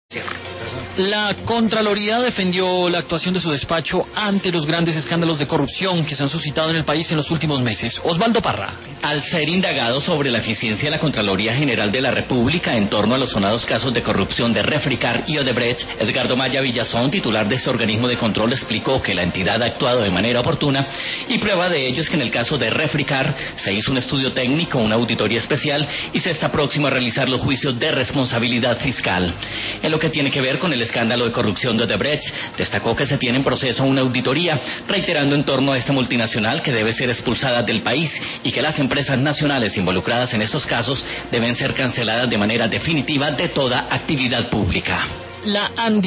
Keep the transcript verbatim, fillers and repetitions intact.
La Contraloría defendió la actuación de su despacho ante los grandes escándalos de corrupción que se han suscitado en el país en los últimos meses. Osvaldo Parra. Al ser indagado sobre la eficiencia de la Contraloría General de la República en torno a los sonados casos de corrupción de Refricar y Odebrecht, Edgardo Maya Villazón, titular de este organismo de control, explicó que la entidad ha actuado de manera oportuna y prueba de ello es que en el caso de Refricar se hizo un estudio técnico, una auditoría especial y se está próximo a realizar los juicios de responsabilidad fiscal. En lo que tiene que ver con el escándalo de corrupción de Odebrecht, destacó que se tiene en proceso una auditoría, reiterando en torno a esta multinacional que debe ser expulsada del país y que las empresas nacionales involucradas en estos casos deben ser canceladas de manera definitiva de toda actividad pública. La Andi